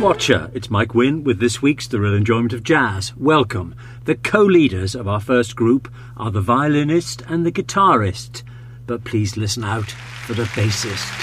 Watcher, it's Mike Wynne with this week's The Real Enjoyment of Jazz. Welcome. The co-leaders of our first group are the violinist and the guitarist, but please listen out for the bassist.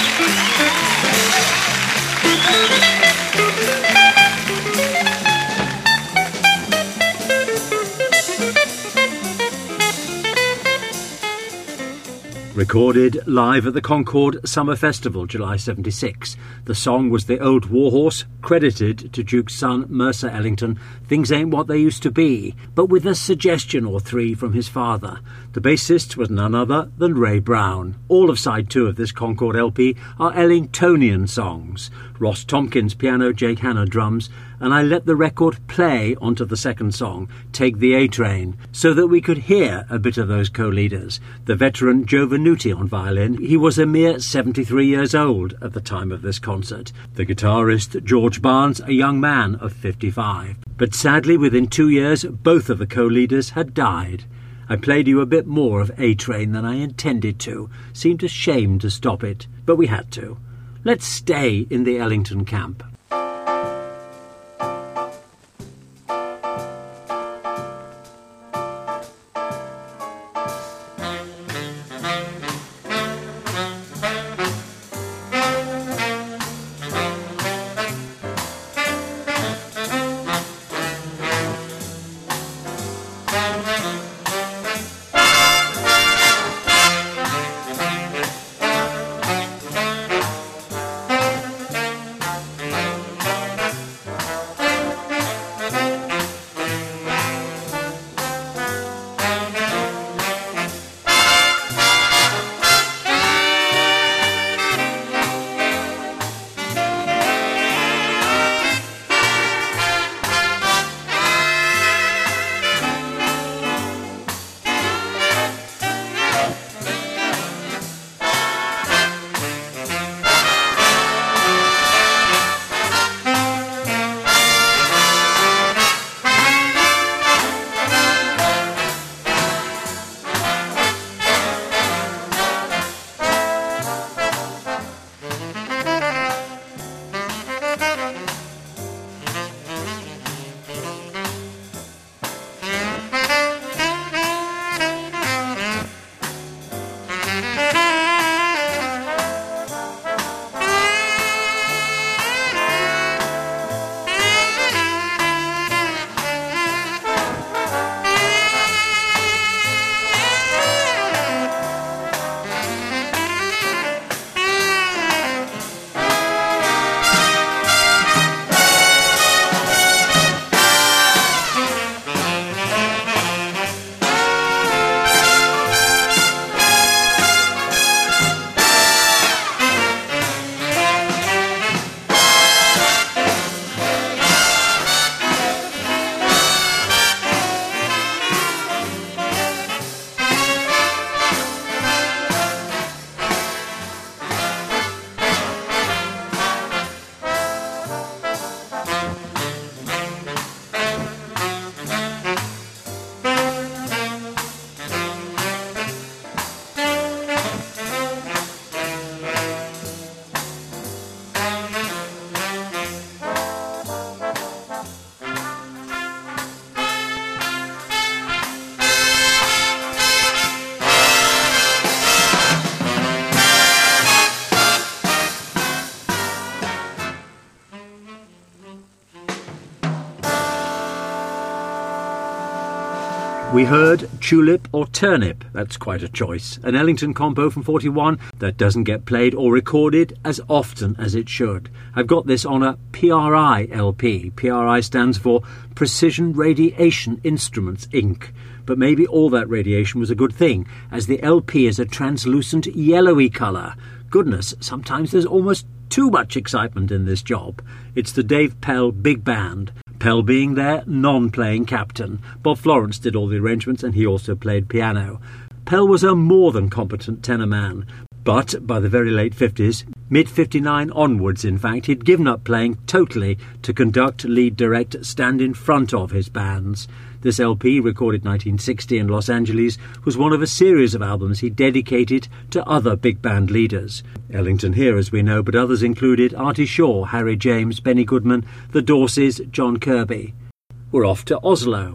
Recorded live at the Concord Summer Festival, July 76. The song was The Old Warhorse, credited to Duke's son Mercer Ellington. Things ain't what they used to be, but with a suggestion or three from his father. The bassist was none other than Ray Brown. All of side 2 of this Concord LP are Ellingtonian songs. Ross Tompkins piano, Jake Hanna drums, and I let the record play onto the second song, Take the A-Train, so that we could hear a bit of those co-leaders. The veteran Joe Venuti on violin. He was a mere 73 years old at the time of this concert. The guitarist George Barnes, a young man of 55. But sadly, within 2 years, both of the co-leaders had died. I played you a bit more of A-Train than I intended to. Seemed a shame to stop it, but we had to. Let's stay in the Ellington camp. We heard Tulip or Turnip. That's quite a choice. An Ellington compo from 41 that doesn't get played or recorded as often as it should. I've got this on a PRI LP. PRI stands for Precision Radiation Instruments, Inc. But maybe all that radiation was a good thing, as the LP is a translucent yellowy colour. Goodness, sometimes there's almost too much excitement in this job. It's the Dave Pell Big Band. Pell being their non-playing captain. Bob Florence did all the arrangements and he also played piano. Pell was a more than competent tenor man, but by the very late 50s, mid-59 onwards in fact, he'd given up playing totally to conduct, lead, direct, stand in front of his bands. This LP, recorded 1960 in Los Angeles, was one of a series of albums he dedicated to other big band leaders. Ellington here, as we know, but others included Artie Shaw, Harry James, Benny Goodman, the Dorseys, John Kirby. We're off to Oslo.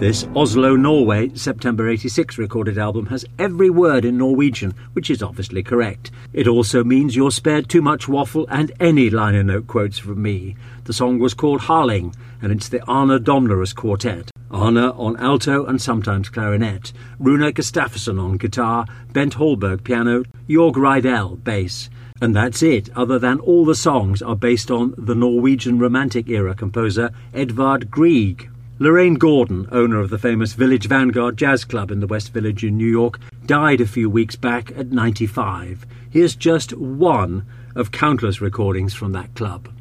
This Oslo, Norway, September 86 recorded album has every word in Norwegian, which is obviously correct. It also means you're spared too much waffle and any liner note quotes from me. The song was called Harling, and it's the Arne Domlerus Quartet. Arne on alto and sometimes clarinet, Rune Gustafsson on guitar, Bent Hallberg piano, Jorg Reidel bass. And that's it, other than all the songs are based on the Norwegian Romantic era composer Edvard Grieg. Lorraine Gordon, owner of the famous Village Vanguard Jazz Club in the West Village in New York, died a few weeks back at 95. Here's just one of countless recordings from that club.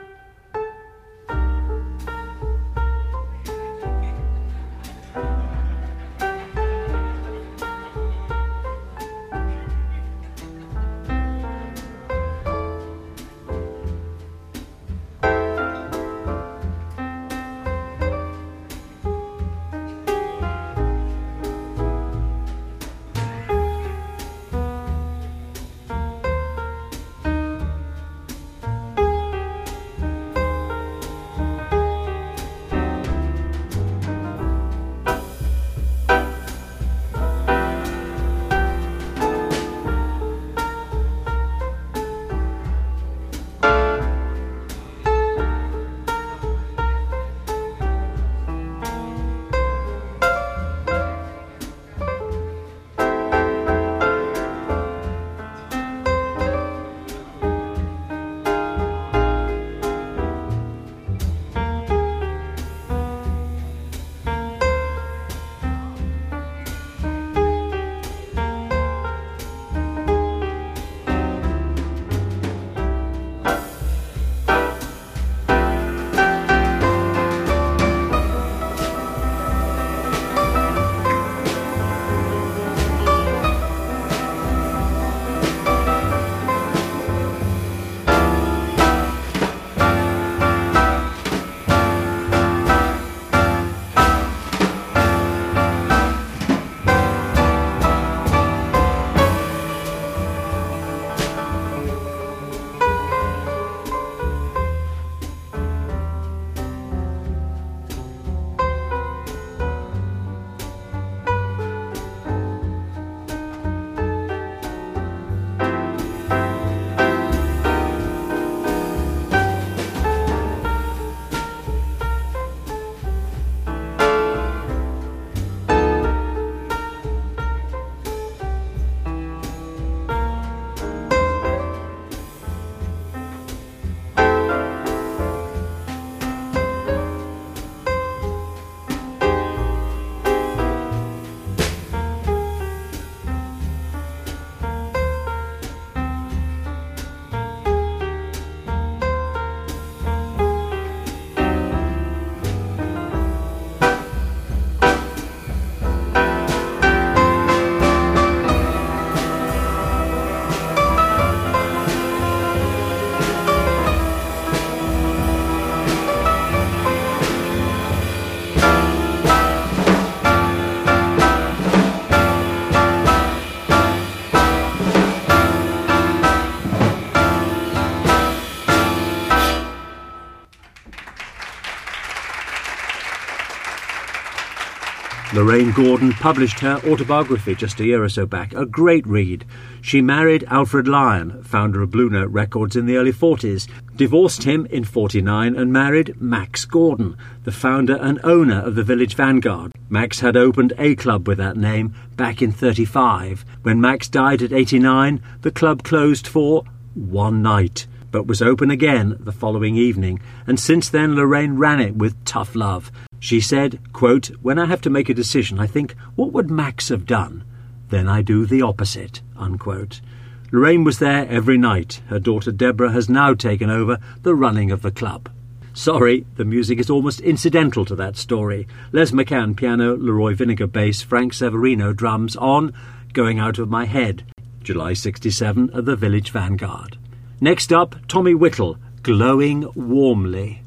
Lorraine Gordon published her autobiography just a year or so back, a great read. She married Alfred Lyon, founder of Blue Note Records in the early 40s, divorced him in 49 and married Max Gordon, the founder and owner of the Village Vanguard. Max had opened a club with that name back in 35. When Max died at 89, the club closed for one night, but was open again the following evening, and since then Lorraine ran it with tough love. She said, quote, "When I have to make a decision, I think, what would Max have done? Then I do the opposite," unquote. Lorraine was there every night. Her daughter Deborah has now taken over the running of the club. Sorry, the music is almost incidental to that story. Les McCann piano, Leroy Vinegar bass, Frank Severino drums on Going Out of My Head, July 67 at the Village Vanguard. Next up, Tommy Whittle, Glowing Warmly.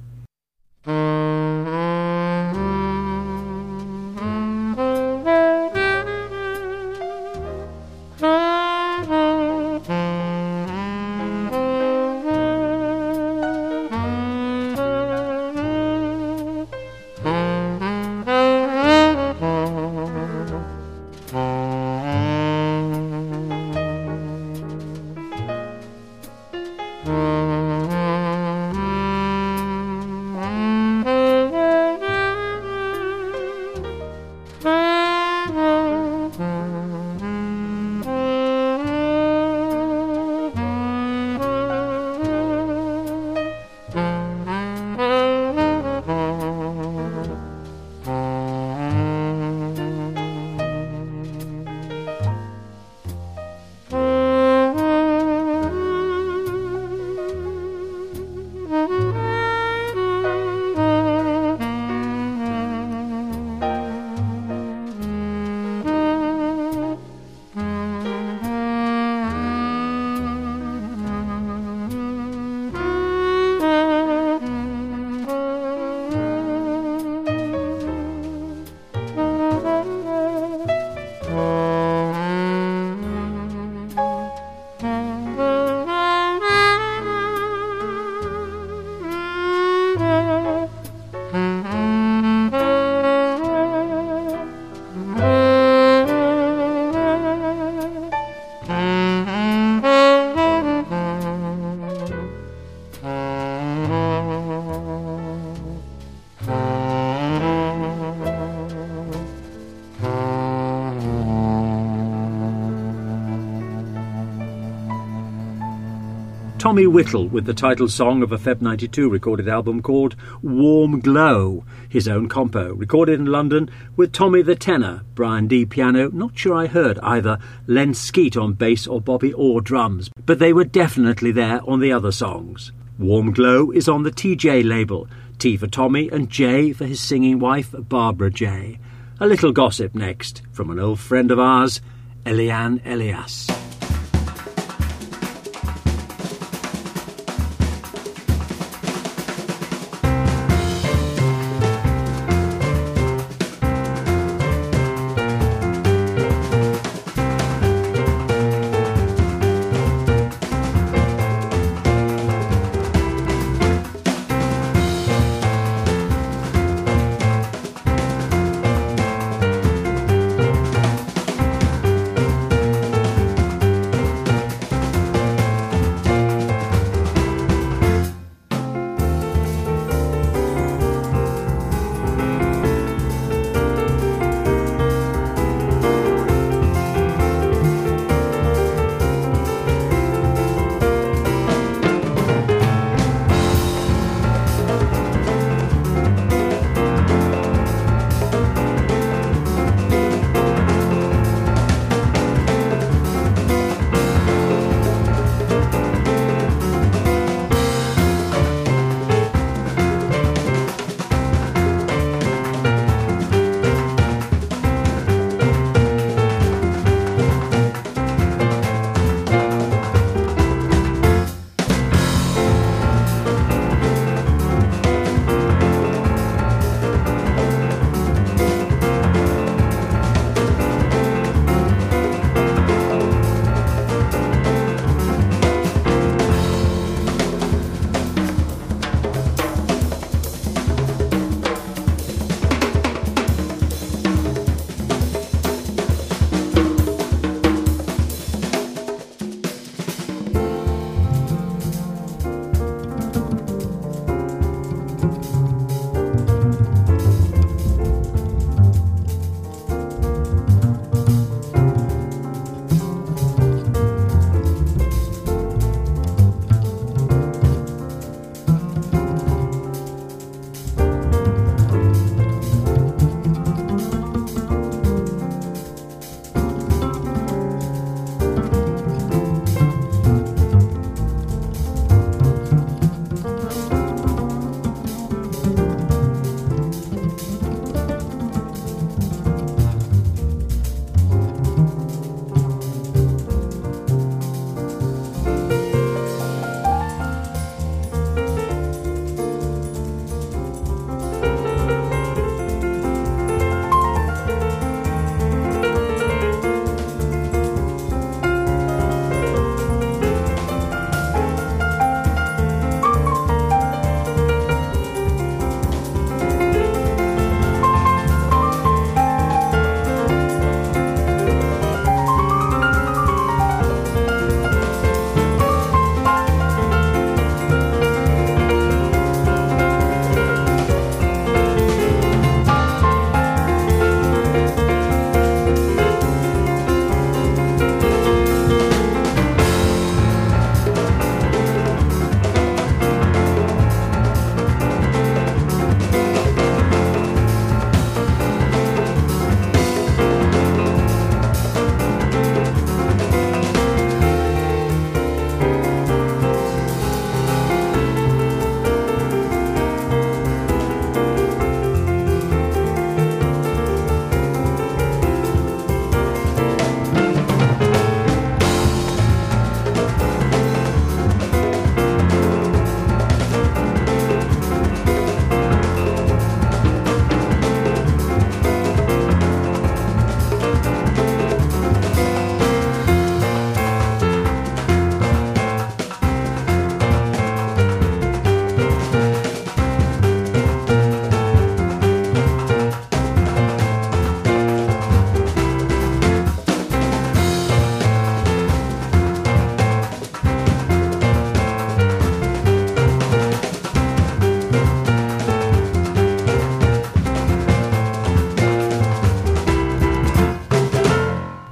Tommy Whittle with the title song of a Feb 92 recorded album called Warm Glow, his own compo, recorded in London with Tommy the tenor, Brian D piano. Not sure I heard either Len Skeet on bass or Bobby Orr drums, but they were definitely there on the other songs. Warm Glow is on the TJ label, T for Tommy and J for his singing wife Barbara J. A little gossip next from an old friend of ours, Eliane Elias.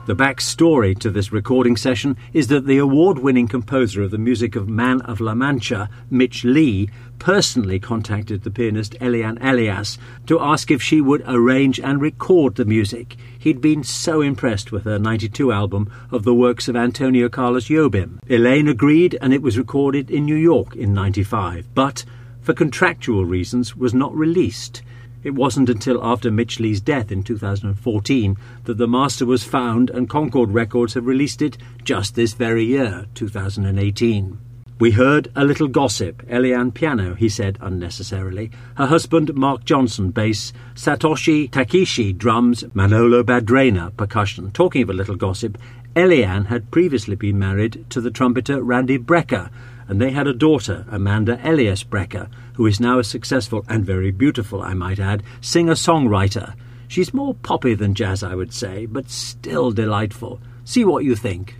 The backstory to this recording session is that the award-winning composer of the music of Man of La Mancha, Mitch Lee, personally contacted the pianist Eliane Elias to ask if she would arrange and record the music. He'd been so impressed with her 92 album of the works of Antonio Carlos Jobim. Elaine agreed, and it was recorded in New York in 95, but for contractual reasons was not released. It wasn't until after Mitch Lee's death in 2014 that the master was found, and Concord Records have released it just this very year, 2018. We heard A Little Gossip, Eliane piano, he said unnecessarily, her husband Mark Johnson bass, Satoshi Takishi drums, Manolo Badrena percussion. Talking of A Little Gossip, Eliane had previously been married to the trumpeter Randy Brecker, and they had a daughter, Amanda Elias Brecker, who is now a successful and very beautiful, I might add, singer-songwriter. She's more poppy than jazz, I would say, but still delightful. See what you think.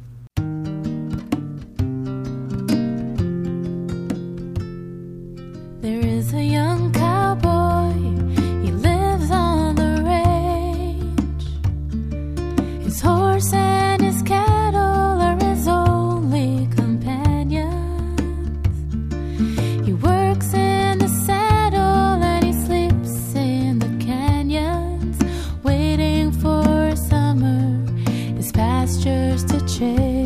There is a young cowboy, he lives on the range. His horse and his cattle are his only companions. He works in the saddle and he sleeps in the canyons, waiting for summer, his pastures to change.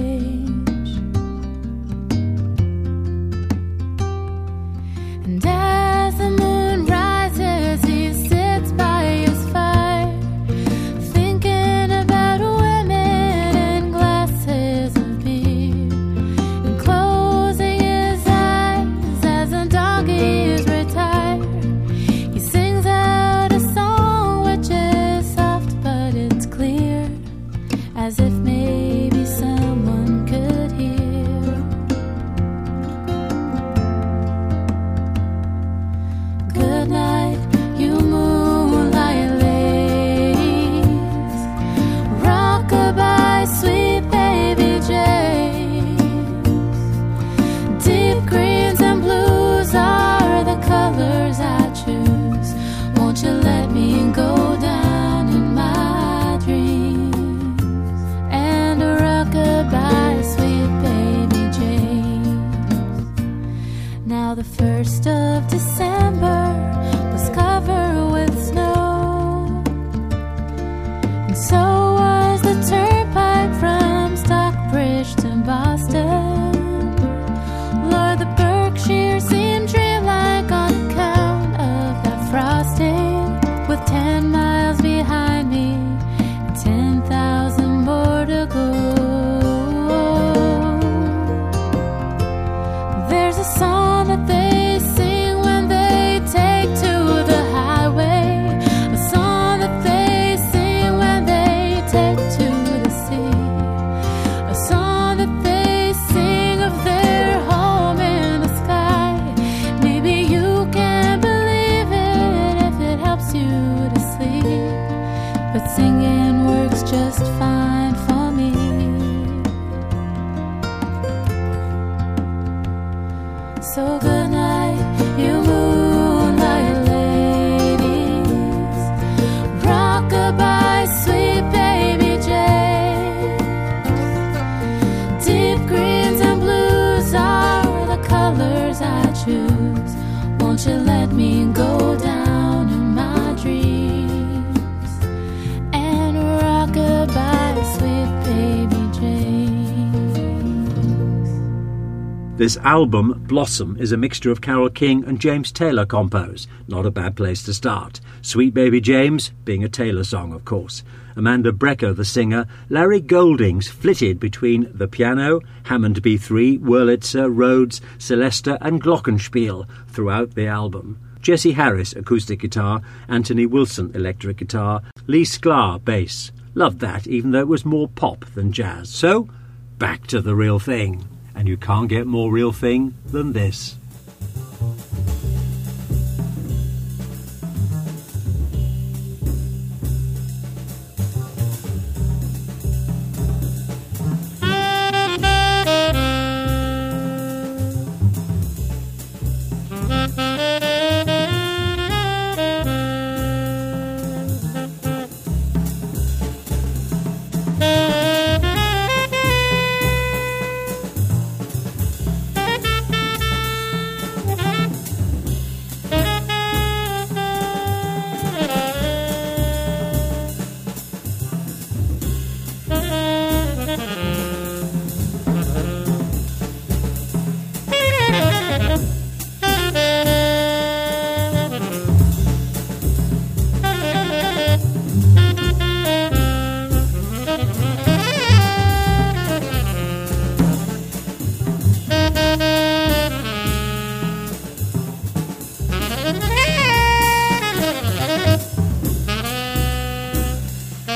And as the moon rises, he sits by his fire, thinking about women and glasses of beer, and closing his eyes as the donkeys retire. He sings out a song which is soft but it's clear, as if maybe someone could hear. Good night, you moonlight ladies. Rockabye, sweet baby James. Deep greens and blues are the colors I choose. Won't you let me go down in my dreams? And rockabye, sweet baby James. Now the 1st of December was covered with snow, and so was the turnpike from Stockbridge to Boston. Lord, the Berkshire seemed dreamlike on account of that frosting, with 10 miles behind me and 10,000 more to go. There's a song that they sing when they take to the highway, a song that they sing when they take to the sea, a song that they sing of their home in the sky. Maybe you can believe it if it helps you to sleep, but singing works just fine for me. So good night, you moonlight ladies. Rockabye, sweet baby James. Deep greens and blues are the colors I choose. Won't you let me go down in my dreams? And rockabye, sweet baby James. This album, Blossom, is a mixture of Carole King and James Taylor compos. Not a bad place to start. Sweet Baby James being a Taylor song, of course. Amanda Brecker, the singer. Larry Goldings flitted between the piano, Hammond B3, Wurlitzer, Rhodes, Celesta and Glockenspiel throughout the album. Jesse Harris, acoustic guitar. Anthony Wilson, electric guitar. Lee Sklar, bass. Loved that, even though it was more pop than jazz. So, back to the real thing. And you can't get more real thing than this.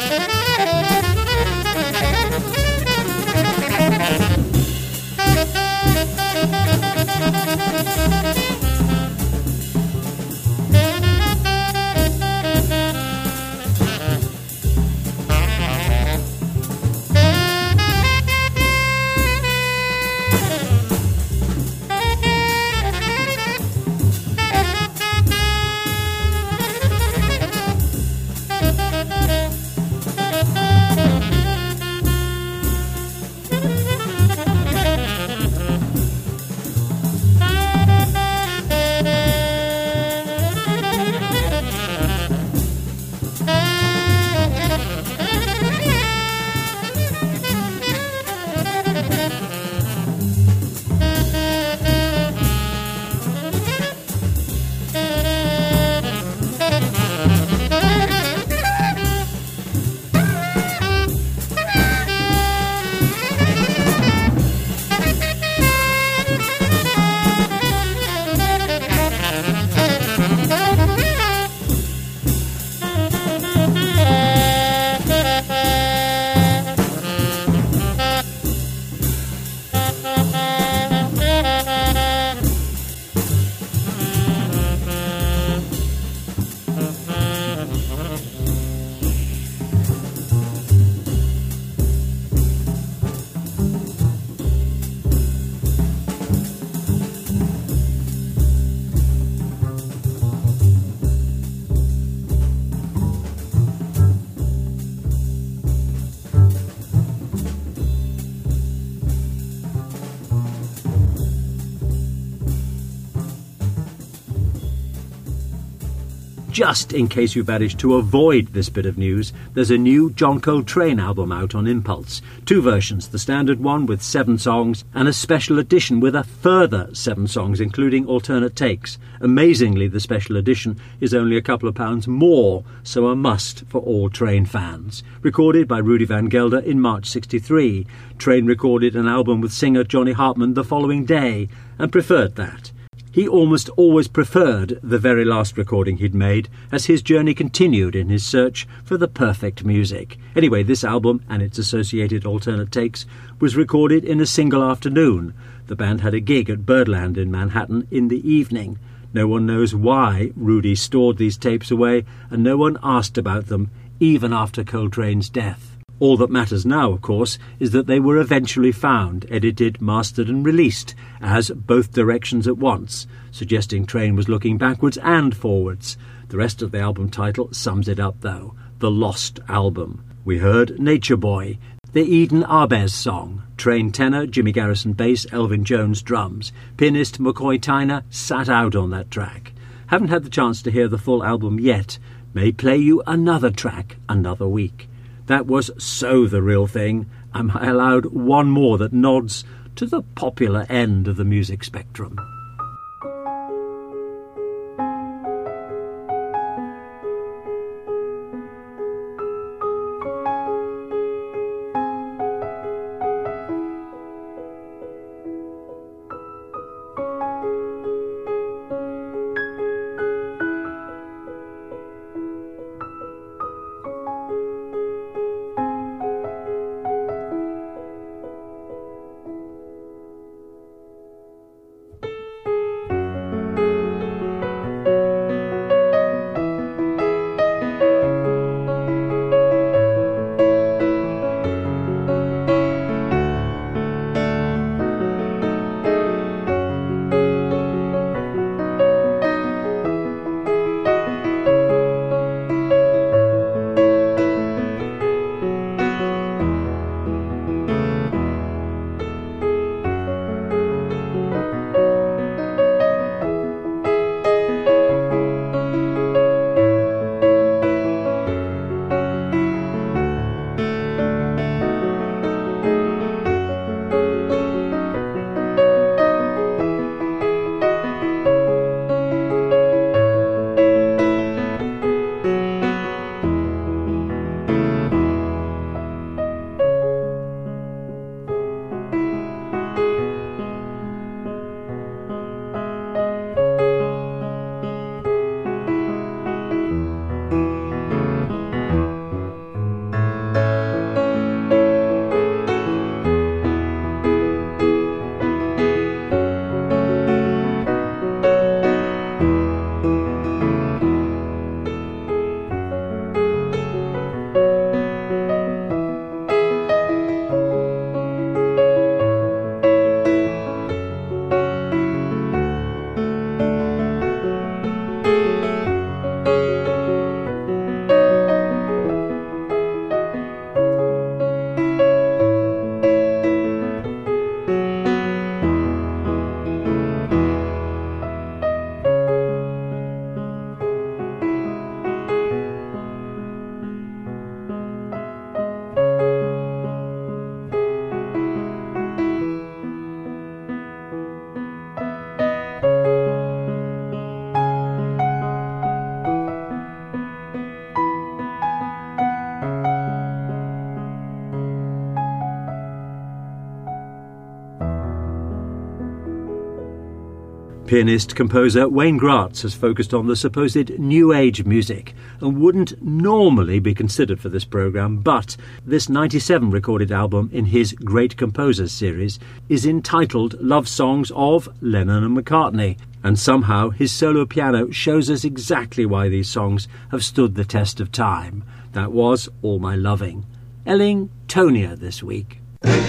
Just in case you managed to avoid this bit of news, there's a new John Coltrane album out on Impulse. 2 versions, the standard one with 7 songs and a special edition with a further 7 songs, including alternate takes. Amazingly, the special edition is only a couple of pounds more, so a must for all Train fans. Recorded by Rudy Van Gelder in March '63, Train recorded an album with singer Johnny Hartman the following day and preferred that. He almost always preferred the very last recording he'd made, as his journey continued in his search for the perfect music. Anyway, this album and its associated alternate takes was recorded in a single afternoon. The band had a gig at Birdland in Manhattan in the evening. No one knows why Rudy stored these tapes away, and no one asked about them, even after Coltrane's death. All that matters now, of course, is that they were eventually found, edited, mastered and released as both directions at once, suggesting Train was looking backwards and forwards. The rest of the album title sums it up, though: The Lost Album. We heard Nature Boy, the Eden Arbez song, Train tenor, Jimmy Garrison bass, Elvin Jones drums. Pianist McCoy Tyner sat out on that track. Haven't had the chance to hear the full album yet. May play you another track another week. That was So the Real Thing. Am I allowed one more that nods to the popular end of the music spectrum? Pianist-composer Wayne Gratz has focused on the supposed New Age music and wouldn't normally be considered for this programme, but this 97 recorded album in his Great Composers series is entitled Love Songs of Lennon and McCartney, and somehow his solo piano shows us exactly why these songs have stood the test of time. That was All My Loving. Ellingtonia this week.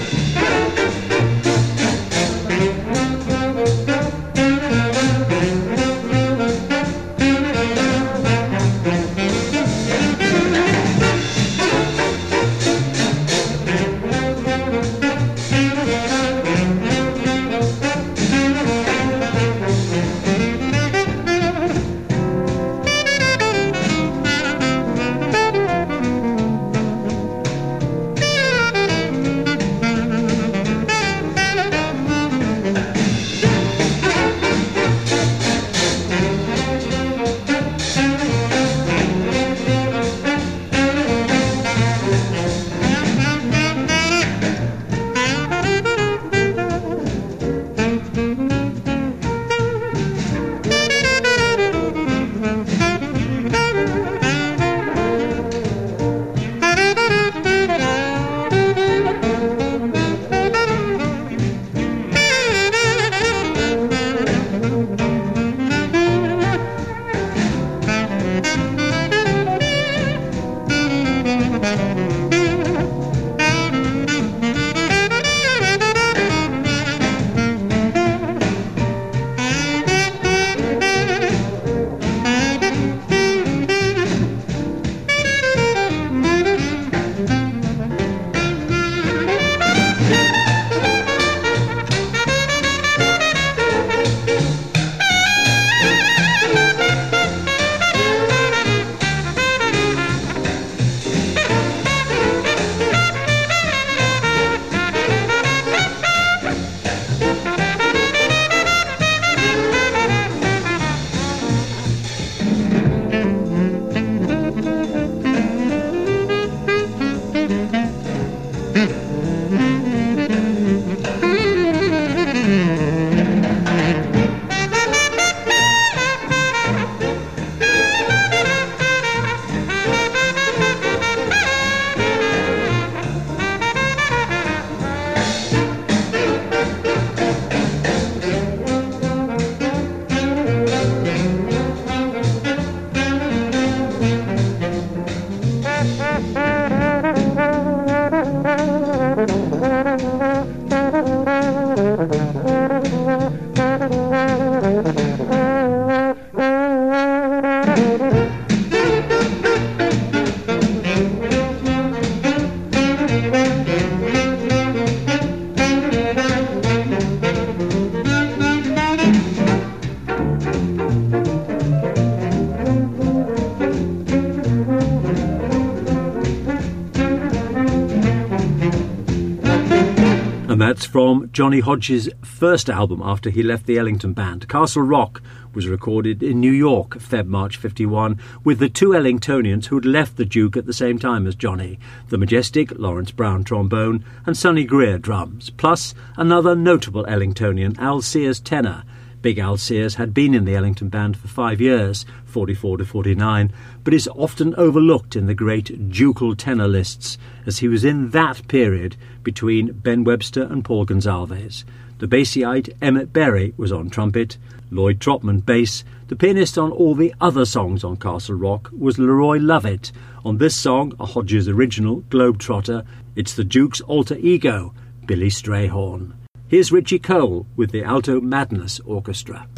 And that's from Johnny Hodges' first album after he left the Ellington Band. Castle Rock was recorded in New York, Feb-March 51, with the two Ellingtonians who had left the Duke at the same time as Johnny, the majestic Lawrence Brown trombone and Sonny Greer drums, plus another notable Ellingtonian, Al Sears tenor. Big Al Sears had been in the Ellington Band for 5 years, 44 to 49, but is often overlooked in the great ducal tenor lists, as he was in that period between Ben Webster and Paul Gonsalves. The Bassite Emmett Berry was on trumpet, Lloyd Trotman bass. The pianist on all the other songs on Castle Rock was Leroy Lovett. On this song, a Hodges original, Globetrotter, it's the Duke's alter ego, Billy Strayhorn. Here's Richie Cole with the Alto Madness Orchestra.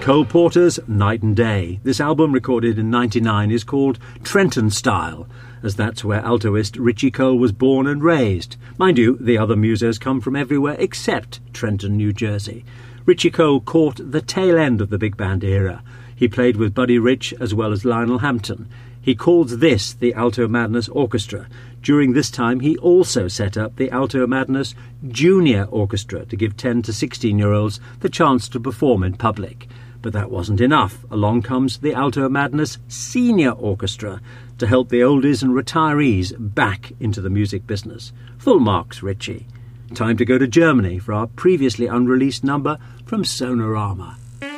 Cole Porter's Night and Day. This album, recorded in 1999, is called Trenton Style, as that's where altoist Richie Cole was born and raised. Mind you, the other musos come from everywhere except Trenton, New Jersey. Richie Cole caught the tail end of the big band era. He played with Buddy Rich as well as Lionel Hampton. He calls this the Alto Madness Orchestra. During this time, he also set up the Alto Madness Junior Orchestra to give 10 to 16-year-olds the chance to perform in public. But that wasn't enough. Along comes the Alto Madness Senior Orchestra to help the oldies and retirees back into the music business. Full marks, Richie. Time to go to Germany for our previously unreleased number from Sonorama.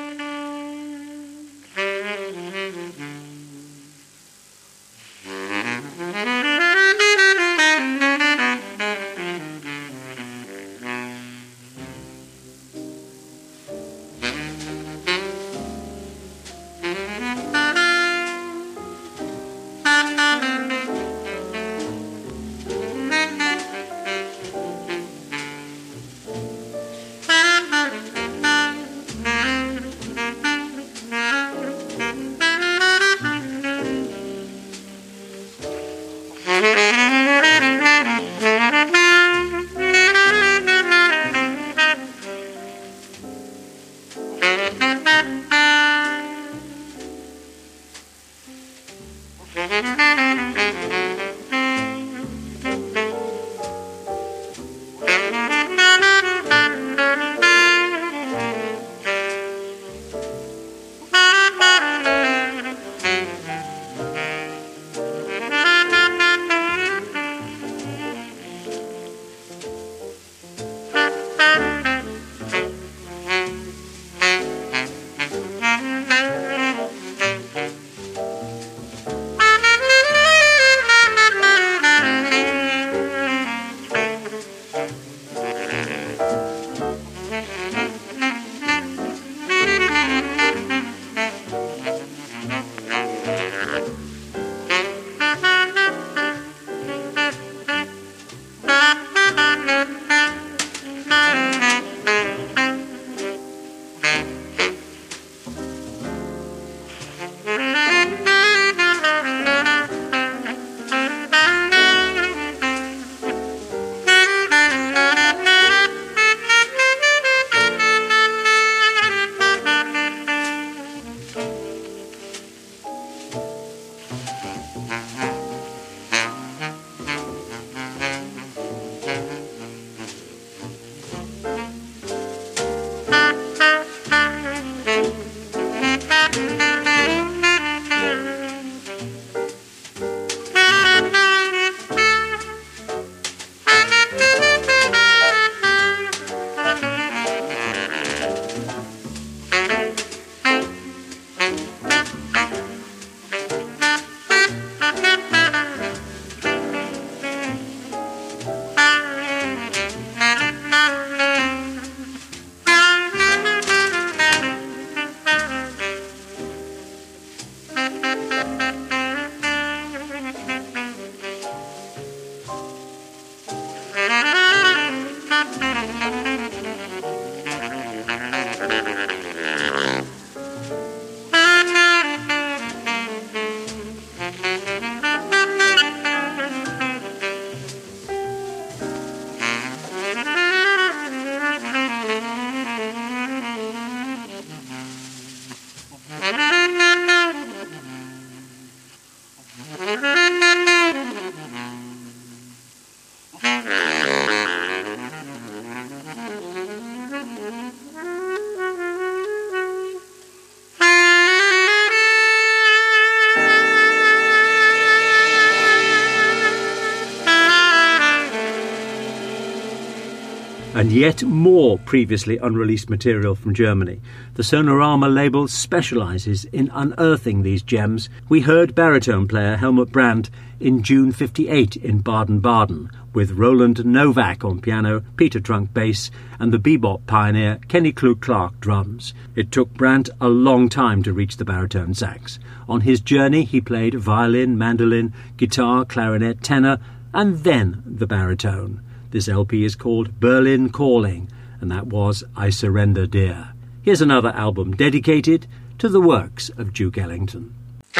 And yet more previously unreleased material from Germany. The Sonorama label specialises in unearthing these gems. We heard baritone player Helmut Brandt in June '58 in Baden-Baden, with Roland Novak on piano, Peter Trunk bass, and the bebop pioneer Kenny Klug-Clark drums. It took Brandt a long time to reach the baritone sax. On his journey he played violin, mandolin, guitar, clarinet, tenor, and then the baritone. This LP is called Berlin Calling, and that was I Surrender Dear. Here's another album dedicated to the works of Duke Ellington.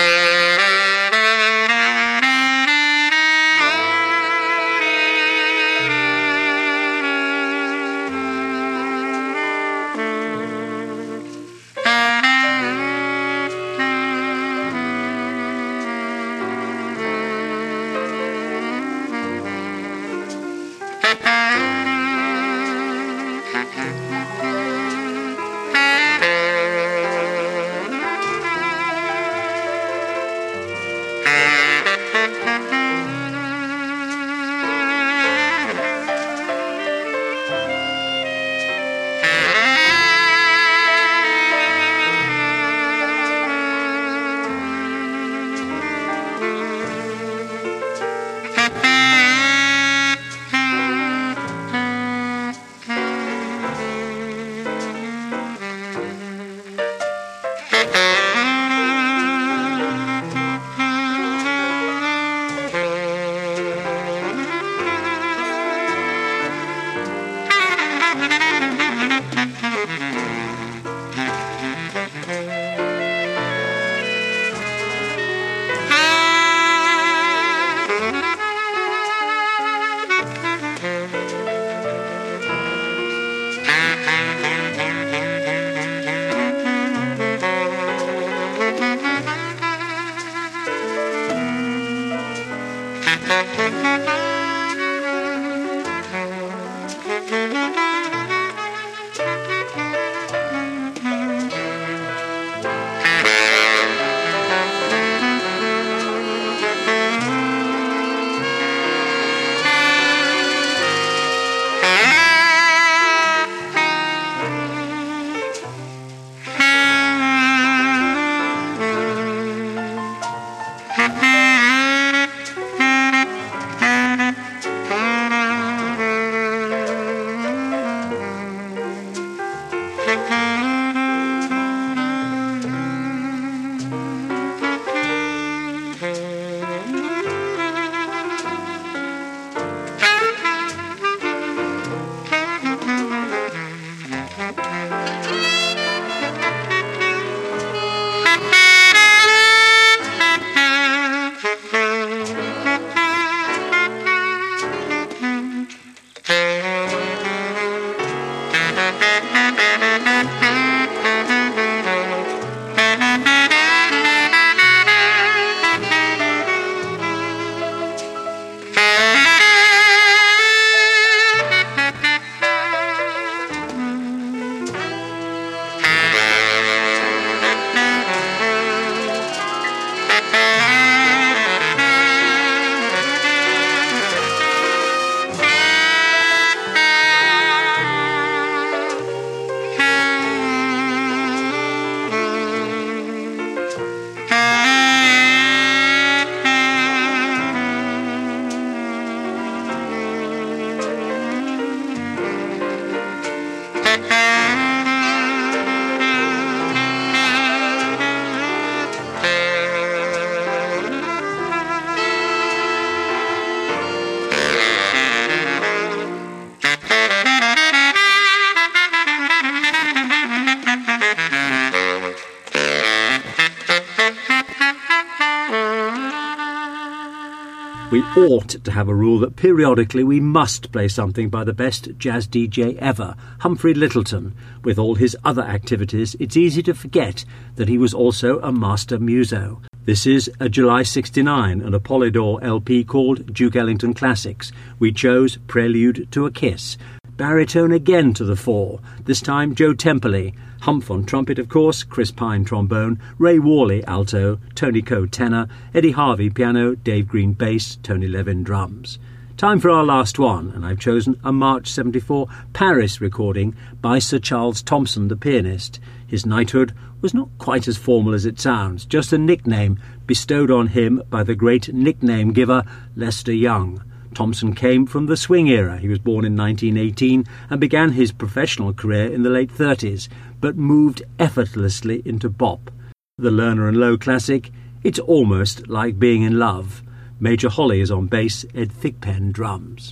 We ought to have a rule that periodically we must play something by the best jazz DJ ever, Humphrey Lyttelton. With all his other activities, it's easy to forget that he was also a master muso. This is a July 69 and a Polydor LP called Duke Ellington Classics. We chose Prelude to a Kiss. Baritone again to the fore, this time Joe Temperley. Humph on trumpet, of course, Chris Pine trombone, Ray Worley alto, Tony Coe tenor, Eddie Harvey piano, Dave Green bass, Tony Levin drums. Time for our last one, and I've chosen a March 74 Paris recording by Sir Charles Thompson, the pianist. His knighthood was not quite as formal as it sounds, just a nickname bestowed on him by the great nickname giver Lester Young. Thompson came from the swing era. He was born in 1918 and began his professional career in the late 30s, but moved effortlessly into bop. The Lerner and Lowe classic, It's Almost Like Being in Love. Major Holly is on bass, Ed Thigpen drums.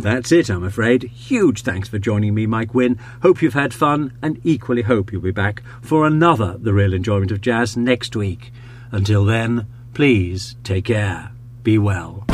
That's it, I'm afraid. Huge thanks for joining me, Mike Wynne. Hope you've had fun, and equally hope you'll be back for another The Real Enjoyment of Jazz next week. Until then, please take care. Be well.